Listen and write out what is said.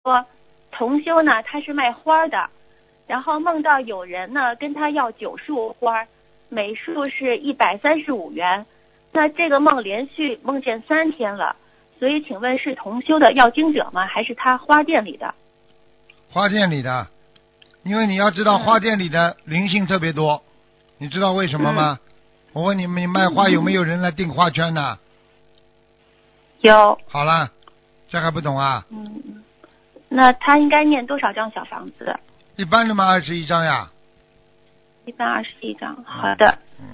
说同修呢他是卖花的，然后梦到有人呢跟他要9束花，每束是135元。那这个梦连续梦见3天了，所以请问是同修的要经者吗？还是他花店里的？ 花店里的，因为你要知道花店里的灵性特别多，你知道为什么吗？我问你们，你卖花有没有人来订花圈呢？ 有。 好了，这还不懂啊？ 那他应该念多少张小房子？ 一般的嘛，21张呀。 一般21张。好的。